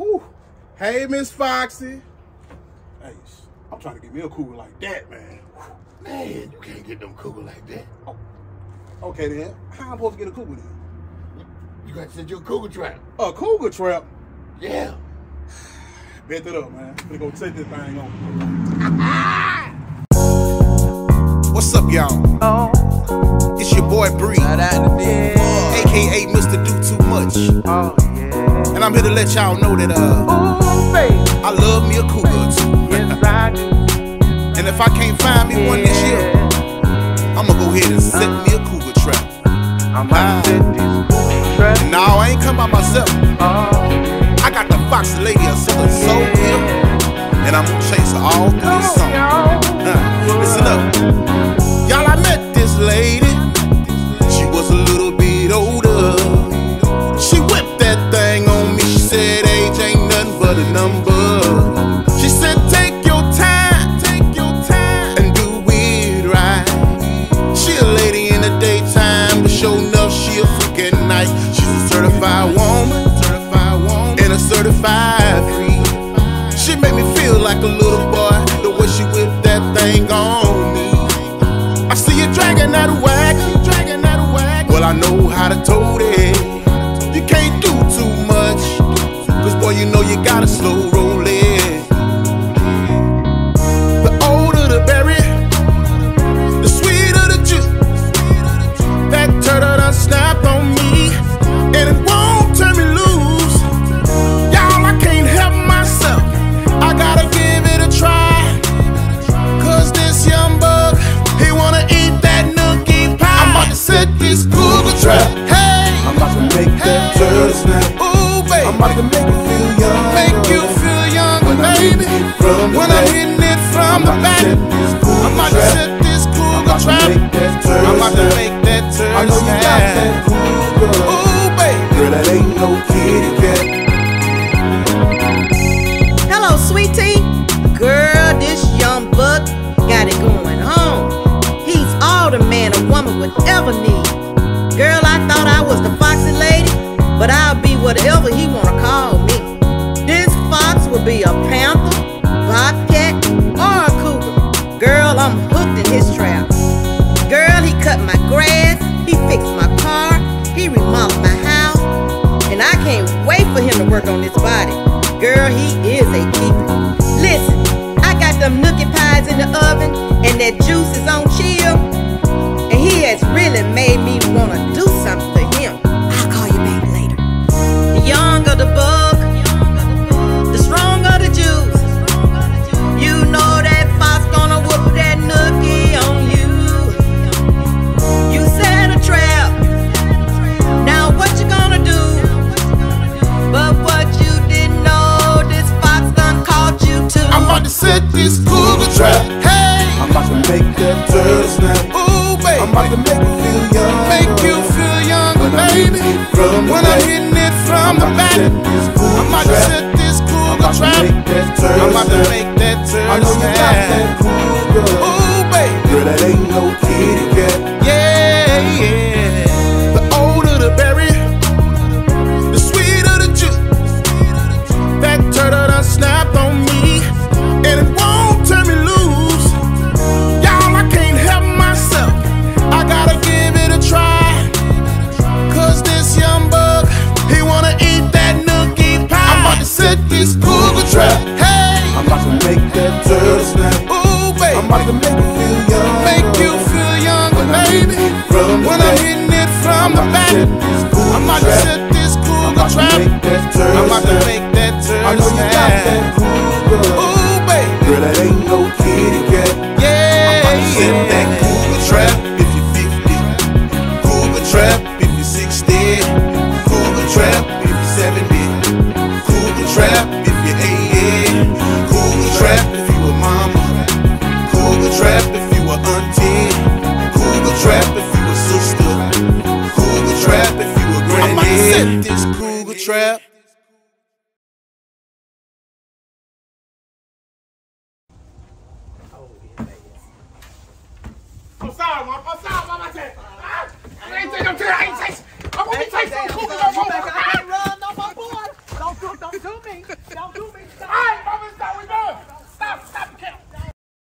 Woo. Hey, Miss Foxy. Hey, I'm trying to get me a cougar like that, man. Man, you can't get them cougar like that. Oh. Okay, then. How am I supposed to get a cougar then? You got to set your cougar trap. A cougar trap? Yeah. Bet it up, man. We're going to take this thing on. What's up, y'all? Oh, It's your boy Bree, a.k.a. Mr. Do Too Much. oh yeah. And I'm here to let y'all know that Ooh, baby, I love me a cougar or two. yes I do. And if I can't find me one this year, I'm gonna go ahead and set me a cougar trap. I'm about to set this trap. No, I ain't come by myself. Oh, I got the Foxy Lady of Southern Soul here, and I'm gonna chase her all through this song. Listen up. Y'all, I met this lady. She was a little bit older. She whipped that thing on me. She said age ain't nothing but a number. She said take your time and do it right. She a lady in the daytime, but sure enough she a freak at night. She's a certified woman and a certified freak. She made me feel like a little boy, the way she whipped that thing on me. I see you dragging that whack. Well, I know how to tote it. You can't do too much, cause boy, you know you gotta slow roll it. The older the berry, the sweeter the juice. That turtle done snapped on me, and it won't turn me loose. Y'all, I can't help myself, I gotta give it a try. Cause this young bug, he wanna eat that nookie pie. I'm about to set this cougar trap. Hey, I'm about to make that turtle snap. ooh, baby, I'm about to make you feel young. make you feel younger, baby. When I'm hitting it from the back, I'm about to set this cougar trap. I'm about to make that I turtle know you got that snap. cougar. Ooh, baby. Girl, that ain't no kitty cat. Hello, sweetie. Girl, this young buck got it going on. He's all the man a woman would ever need. Girl, I thought I was the Foxy Lady, but I'll be whatever he wanna call me. This fox will be a panther, bobcat, or a cougar. Girl, I'm hooked in his trap. Girl, he cut my grass, he fixed my car, he remodeled my house, and I can't wait for him to work on this body. Girl, he is a keeper. Listen, I got them nookie pies in the oven, and that juice is on chill, and he has really made me wanna do something for him. I'll call you back later. The younger the bug, the stronger the juice. You know that fox gonna whoop that nookie on you. You set a trap. Now what you gonna do? But what you didn't know, this fox done caught you too. I'm about to set this cougar trap. Hey, I'm about to make that turtle snap. ooh, baby, I'm about to make you feel young. make you feel younger, baby. When I'm hitting it from the back, I'm about to set this cougar trap. I'm about to make that I turtle know you got that snap. cougar. Ooh, baby, Girl, that ain't no kitty cat. yeah, yeah. The older the berry, the sweeter the juice. That turtle done snapped on me, and it won't turn me loose. Y'all, I can't help myself, I gotta give it a try. Cause this young bug, he wanna eat that nookie pie. I'm about to set this cougar trap. Hey, I'm about to make that turtle snap. ooh, baby, I'm about to make you feel young. make you feel younger, baby. When I'm hitting it from the back, I'm about to set this cougar trap. I'm about to make that I turtle know you got that snap. cougar. Ooh, baby, Girl, that ain't no kitty cat. yeah, set that cougar trap if you're 50, cougar trap if you're 60, cougar trap if you're 70, cougar trap if you're 80, cougar trap if you a mama, cougar trap if you a auntie, cougar trap if you a sister, cougar trap if you a granny. I'm about to set this cougar trap. I'm sorry, Mom. I'm sorry, Mom. I said, I ain't take no. I ain't take. I want to take some cougar no more. run, no more boy. Don't do me. Don't do me. I